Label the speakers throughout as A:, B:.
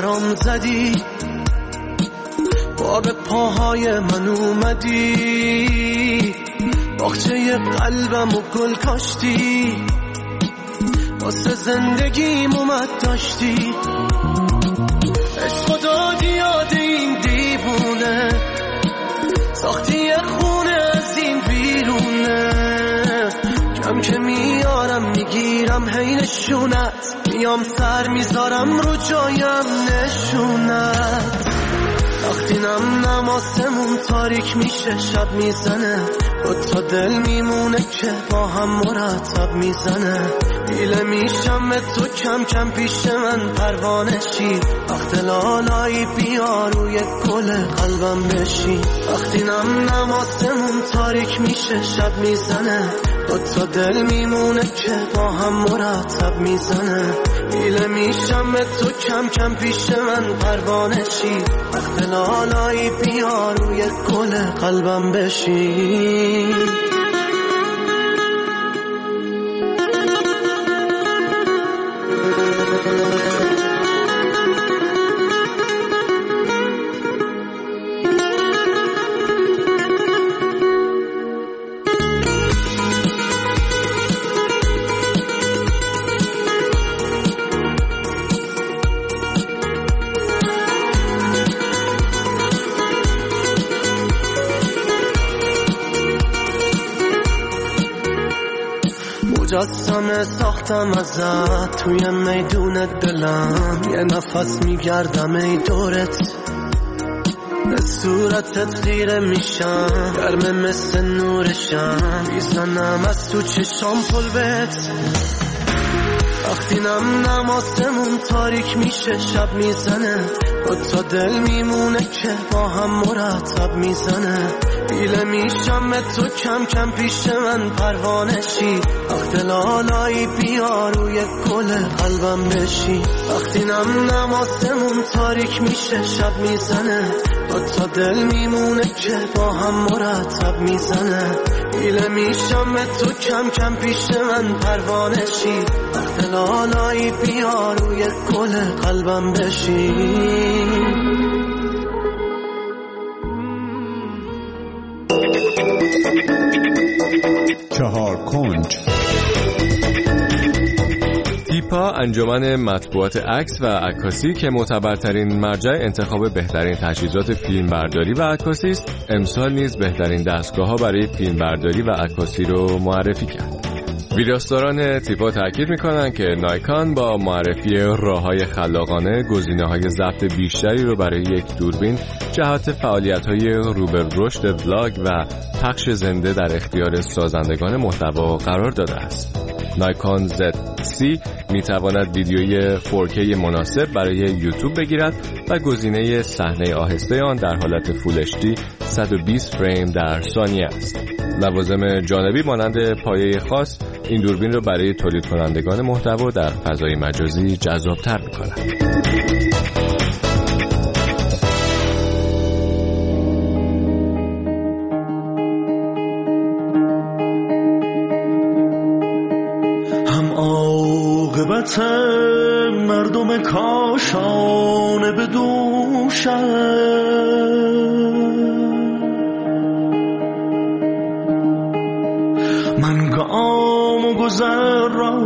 A: برام زدی، با به پاهای من اومدی، باغچه قلبم و گل کاشتی، واسه زندگیم اومد داشتی، عشق دادی یاد این دیوونه، ساختی خونه از این بیرونه، کم که میارم میگیرم هی نشونت، میام سر میذارم رو جایم نشونت، وقتی نم آسمون تاریک میشه شب میزنه، تا دل میمونه که با هم مرتب میزنه، دیله میشم تو کم کم پیش من پروانه شی، وقت لالایی بیا روی گل قلبم بشی، وقتی نم آسمون تاریک میشه شب میزنه، تا دل میمونه که با هم مرتب میزنه، دیله میشم تو کم کم پیش من پروانه شی، وقت لالایی بیا روی گل قلبم بشی. مجسمه ساختم ازت توی میدون دلم، یه نفس میگردم ای دورت، به صورتت خیره میشم، گرم مثل نورشم، میزنم از تو چشام پلوت، وقتی نم آسمون تاریک میشه شب میزنه، تا دل میمونه که با هم مرتب میزنه، دیله میشم تو کم کم پیش من پروانه شی، وقت لالایی بیا روی گل قلبم بشی، وقتی نم آسمون تاریک میشه شب میزنه، تا دل میمونه که با هم مرتب میزنه، دیله میشم تو کم کم پیش من پروانه شی، وقت لالایی بیا روی گل قلبم بشی.
B: چهار کنج.
C: دیپا انجمن مطبوعات عکس و عکاسی که معتبرترین مرجع انتخاب بهترین تجهیزات فیلمبرداری و عکاسی است، امسال نیز بهترین دستگاه‌ها برای فیلمبرداری و عکاسی رو معرفی کرد. ویراستاران تیپا تاکید می‌کنند که نایکان با معرفی راه‌های خلاقانه گزینه‌های ضبط بیشتری رو برای یک دوربین جهت فعالیت‌های رو به رشد ولاگ و پخش زنده در اختیار سازندگان محتوا قرار داده است. نایکان ZC می‌تواند ویدیوی 4K مناسب برای یوتیوب بگیرد و گزینه صحنه آهسته آن در حالت فول HD 120 فریم در ثانیه است. لوازم جانبی مانند پایه خاص این دوربین را برای تولید کنندگان محتوا در فضای مجازی جذاب‌تر می‌کند.
A: هم عاقبت مردم کاشانه به دوشم، من گام و گذر را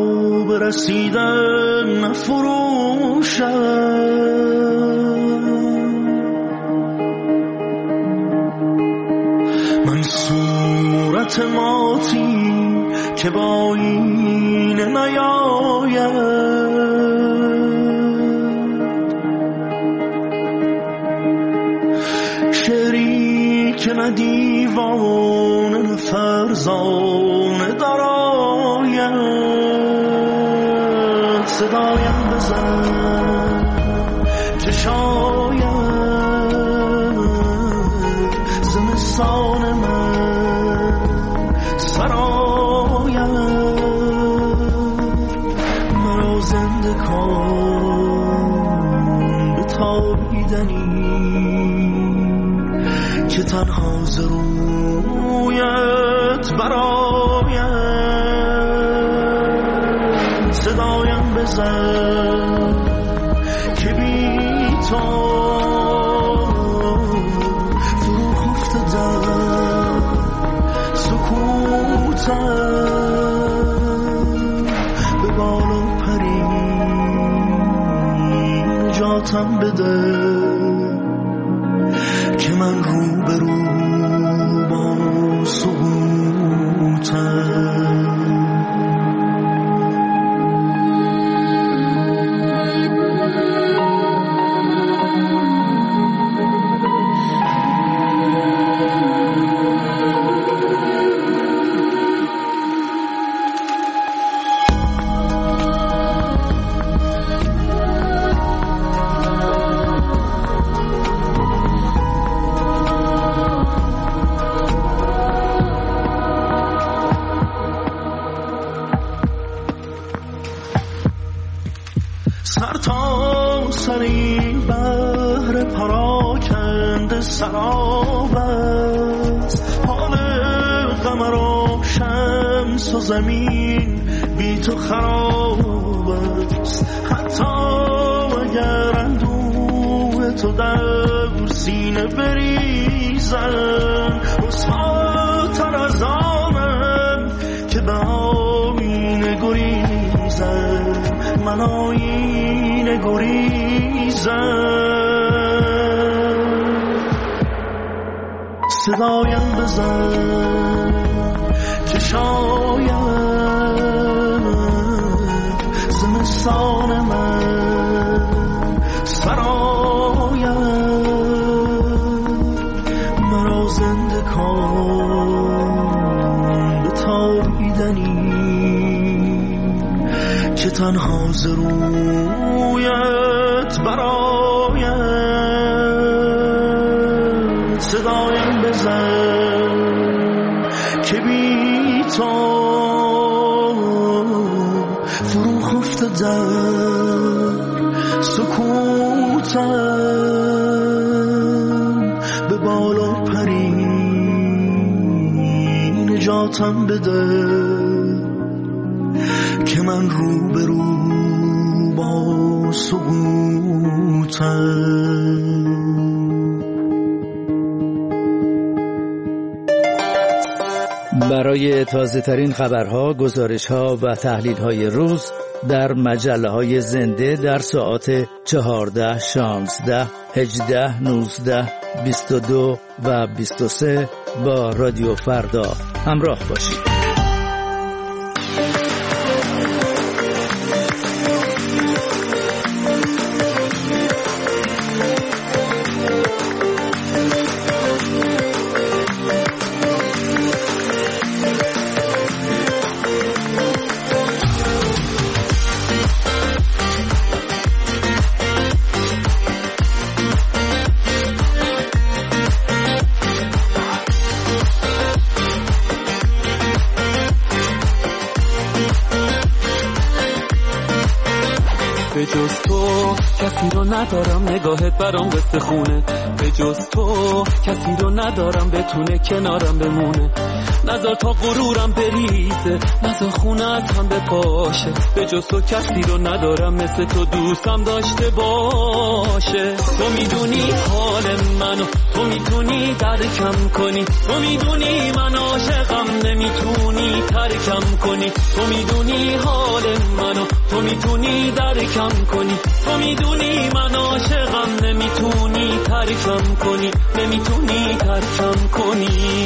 A: برسیدن نفروشم، من صورت ماتی که با این نیاید، شعری که نه دیوان نه فرزانه دراید، صدایم بزن که شاید زمستان من سراید، مرا زنده کن به تابیدنی که تنها ز رویت براید، صدایم بزن که بی تو فرو خفته در سکوتم به بالا پری نجاتم بده که من رو به رو با سقوطم. سر تا سری بحر پراکنده سراب است، حال قمر و شمس و زمین بی تو خراب است. حتی اگر اندوه تو در سینه بریزم، رسواتر از آنم که به آینه گریزم، من آینه گریزم. صدایم بزن که شاید زمستان من سراید، مرا زنده کن به تابیدنی که تنها ز رویت براید. صدایم بزن که بی تو فرو خفته در سکوتم به بالا پری نجاتم بده که من رو به رو با سقوطم.
B: برای تازه ترین خبرها، گزارشها و تحلیل های روز در مجله های زنده در ساعات 14, 16, 18, 19, 22 و 23 با رادیو فردا همراه باشید.
D: به جز تو کسی رو ندارم، نگاهت برام قصه خونه. به جز تو کسی رو ندارم بتونه کنارم بمونه. نذار تا غرورم بریزه، نذار خونت هم بپاشه. به جز تو کسی رو ندارم مثل تو دوستم داشته باشه. تو میدونی حال منو، تو میتونی درکم کنی. تو میدونی من عاشقم، نمیتونی ترکم کنی. تو میدونی حال منو، تو میتونی درکم کنی. تو میدونی من عاشقم، نمیتونی ترکم کنی. نمیتونی ترکم کنی.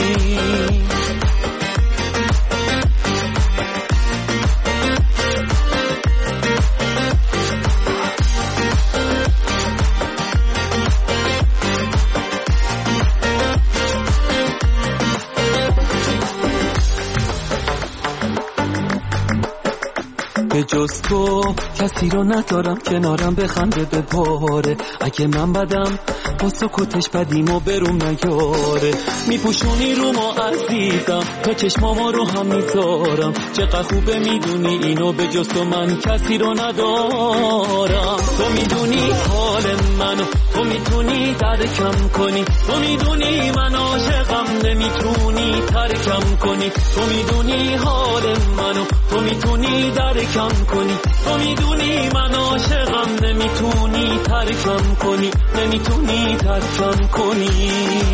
D: به جز تو کسی رو ندارم کنارم بخنده بباره. اگه من بدم با سکوتش بدیمو برون نیاره. میپوشونی رو ما عزیزم، تا چشمامو رو هم میذارم. چقدر خوبه میدونی اینو، به جز تو من کسی رو ندارم. تو میدونی حال منو، تو میتونی درکم کنی. تو میدونی من عاشقم، نمیتونی ترکم کنی. تو میدونی حال منو، تو میتونی درکم کنی، تو میدونی من عاشقم، نمیتونی ترکم کنی، نمیتونی ترکم کنی.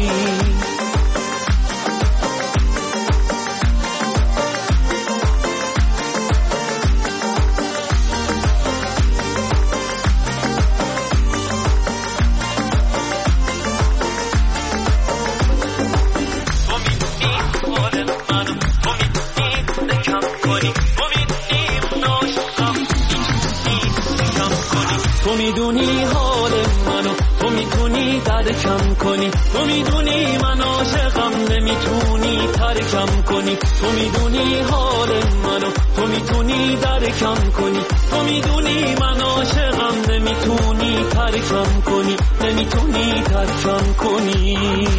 D: تو میدونی حال منو، تو میتونی درکم کنی، تو میدونی من عاشقم، نمیتونی ترکم کنی، تو میدونی حال منو، تو میتونی درکم کنی، تو میدونی من عاشقم، نمیتونی ترکم کنی، نمیتونی ترکم کنی.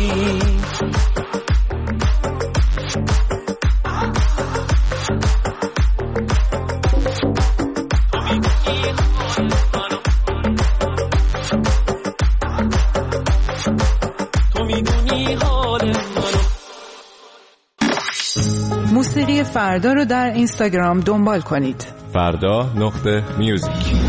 E: موسیقی فردا رو در اینستاگرام دنبال کنید.
C: فردا.music.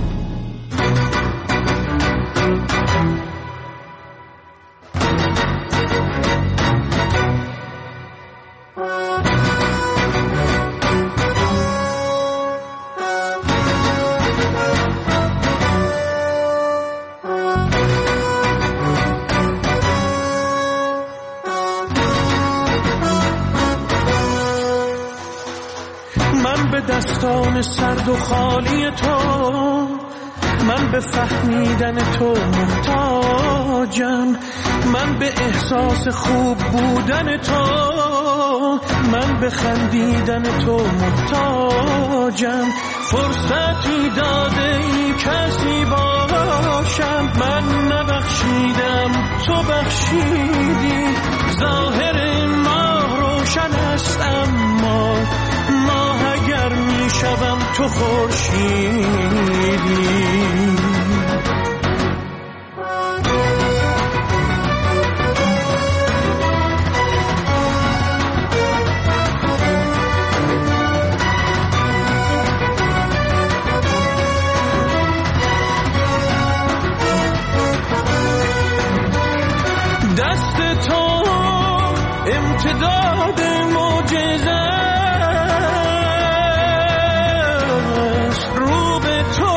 A: دستان سرد و خالی تو، من به فهمیدن تو محتاجم، من به احساس خوب بودن تو، من به خندیدن تو محتاجم. فرصتی داده ای کسی باشم، من نبخشیدم تو بخشیدی. ظاهر ماه روشن است اما ماه اگر می شوم تو خورشیدی. دست تو امتداد معجزه، رو به تو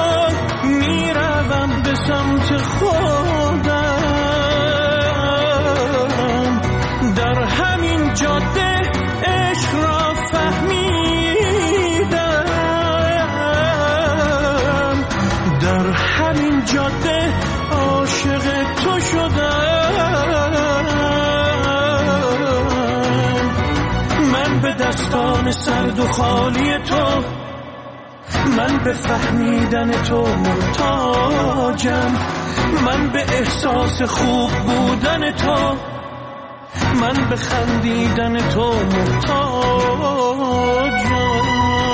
A: میروم به سمت خودم. در همین جاده عشق را فهمیدم، در همین جاده عاشق تو شدم. من به دستان سرد و خالی تو، من به فهمیدن تو محتاجم، من به احساس خوب بودن تو، من به خندیدن تو محتاجم.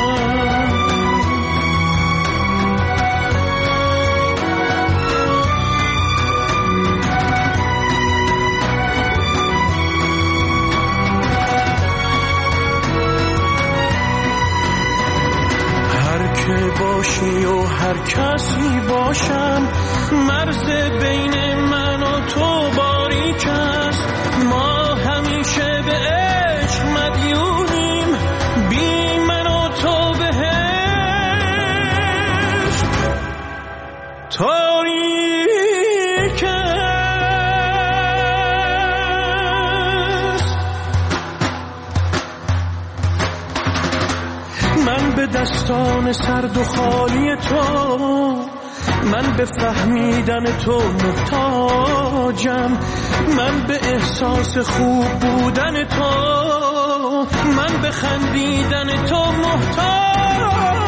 A: باشی و هر کسی باشم، مرز بین من و تو باریک است. ما همیشه به عشق مدیونیم، بی من و تو بهشت تاریک است. من به دستان سرد و خالی تو، من به فهمیدن تو محتاجم، من به احساس خوب بودن تو، من به خندیدن تو محتاجم.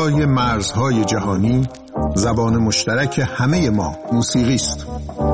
F: بالای مرزهای جهانی زبان مشترک همه ما موسیقی است.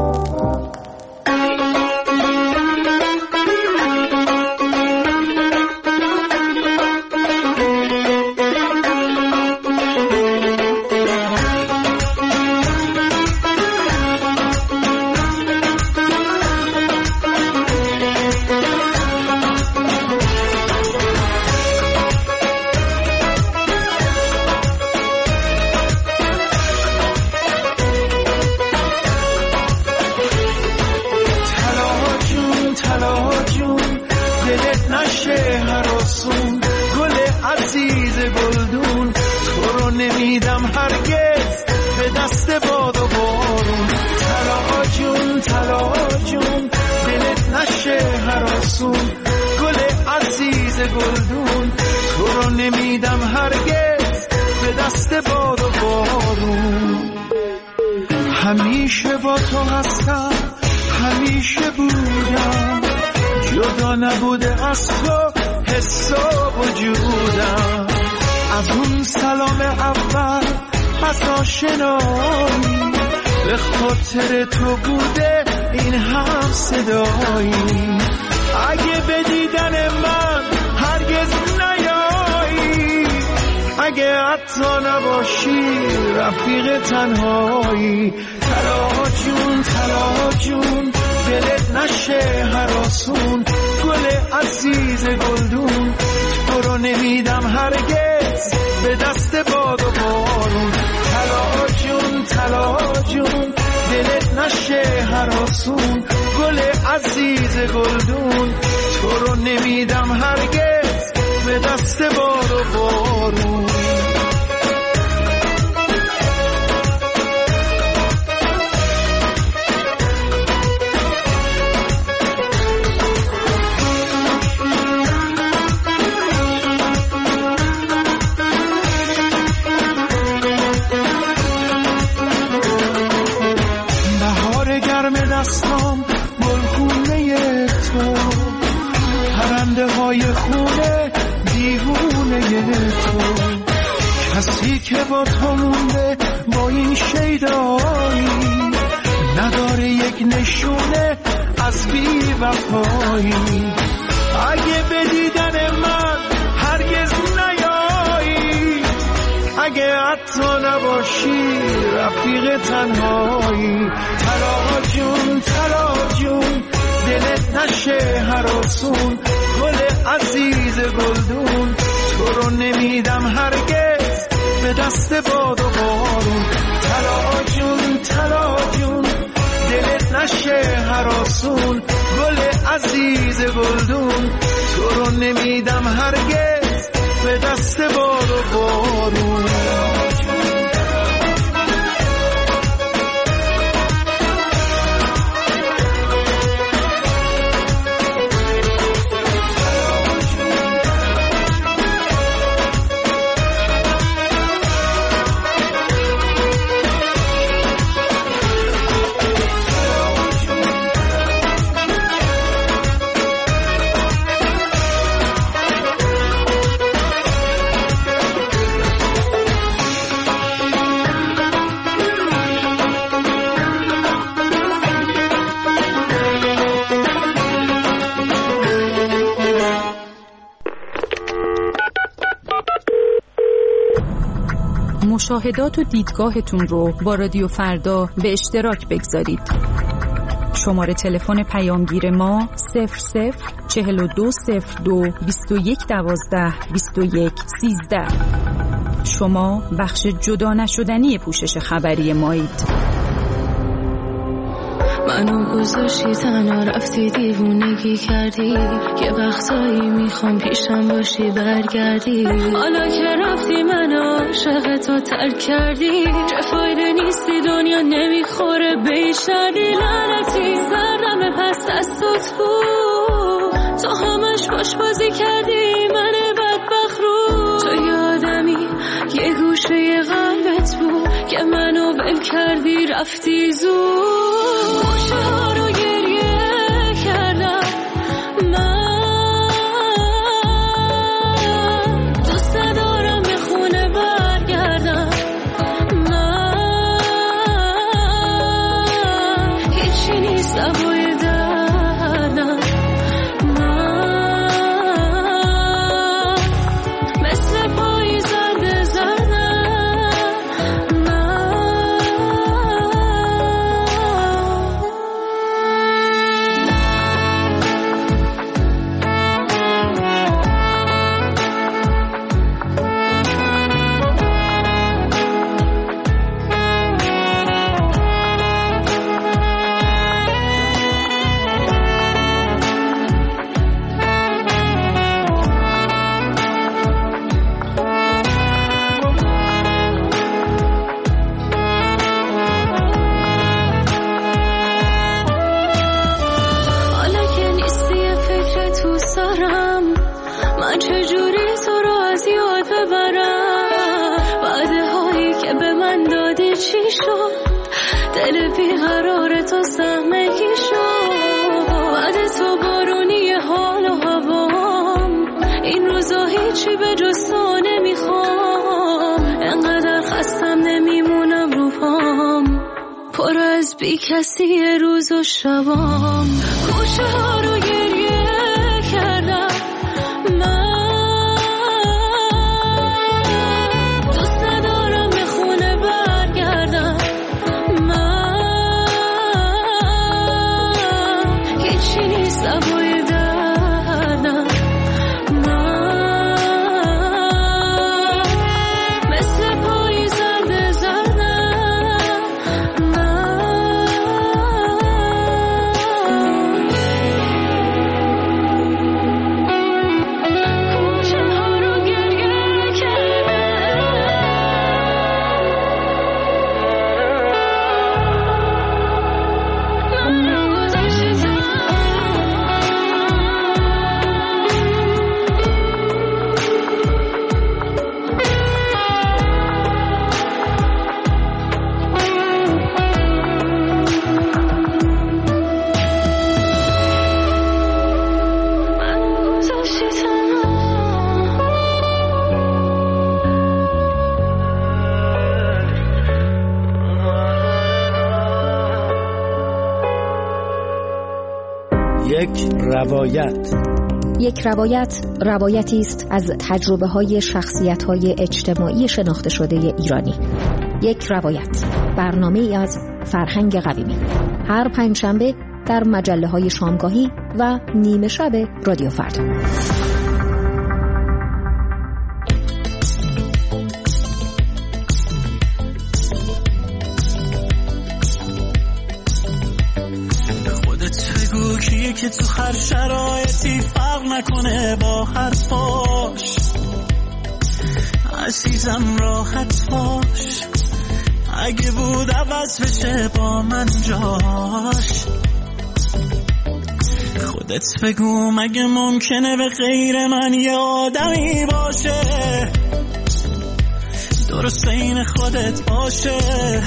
A: همیشه با تو هستم، همیشه بودم، جدا نبوده از تو حس و وجودم. از اون سلام اول، از آشنایی، به خاطر تو بوده این هم صدایی. اگه به دیدن من هرگز نیایی، اگه حتی نباشی رفیق تنهایی. طلا جون طلا جون، دلت نشه هراسون، گل عزیز گلدون، تو رو نمیدم هرگز به دست باد و بارون. طلا جون طلا جون، دلت نشه هراسون، گل عزیز گلدون، تو رو نمیدم هرگز به دست باد و بارون. دستام گلخونه تو، پرنده های خونه دیوونه تو، کسی که با تو مونده با این شیدایی، نداره یک نشونه از بی وفایی. اگه به دیدن من هرگز نیایی، اگه حتی نباشی رفیق تنهایی. طلا جون طلا جون، دلت نشه هراسون، گل عزیز گلدون، تو رو نمیدم هرگز به دست باد و بارون. طلا جون طلا جون، دلت نشه هراسون، گل عزیز گلدون، تو رو نمیدم هرگز به دست باد و بارون.
G: مشاهدات و دیدگاهتون رو با رادیو فردا به اشتراک بگذارید. شماره تلفن پیامگیر ما 004202 2112 2113. شما بخش جدا نشدنی پوشش خبری مایید.
H: منو گذاشتی تنها رفتی دیوونگی کردی، یه وقتایی میخوام پیشم باشی برگردی. حالا که رفتی منو عاشق تو ترک کردی، چه فایده نیستی دنیا نمیخوره بیشتری. لعنتی سردم پس دستت بود، تو همش باش بازی کردی من بدبخت رو. تو یادمی یه گوشه قلبت بود که منو ول کردی رفتی زود. گوشه ها رو گریه کردم من، دوست دارم به خونه برگردم. دادی چی شد؟ دل بیقرار تو سهمگی شد. بعد تو بارونی حال و هوام، این روزا هیچی به جز تو نمیخوام. انقدر خستم نمیمونم رو پام، پر از بی کسی روز و شبام. گوشه ها رو گریه کردم من، دوست ندارم به خونه برگردم من. هیچی نیست دوای دردم من، مثل پایی زرد زردم من. کوچه ها رو گریه کردم من، گذشتم.
B: یک روایت روایتی است از تجربه‌های شخصیت‌های اجتماعی شناخته شده ایرانی. یک روایت، برنامه‌ای از فرهنگ قویمی، هر پنجشنبه در مجله‌های شامگاهی و نیمه شب رادیو فردا.
A: کیه که تو هر شرایطی فرق نکنه با حرفاش؟ عزیزم راحت باش، اگه بود عوض بشه با من جاش. خودت بگو مگه ممکنه به غیر من یه آدمی باشه؟ درست این خودت باشه،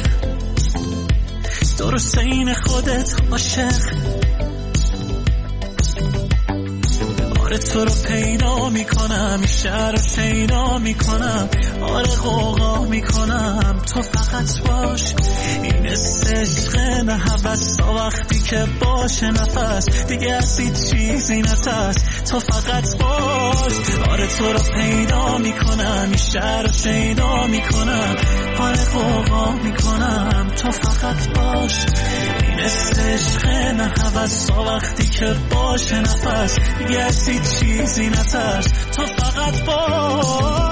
A: درست این خودت باشه. آره تو رو پیدا میکنم، این شهر رو شیدا میکنم، آره غوغا میکنم، تو فقط باش. این عشق نه هوس، تا وقتی که باشه نفس دیگه از هیچ چیزی نترس، تو فقط باش. آره تو رو پیدا میکنم، این شهر رو شیدا میکنم، آره غوغا میکنم، تو فقط باش. این عشق نه هوس، تا وقتی که باشه نفس دیگه از هیچ چیزی نترس، تو فقط باش.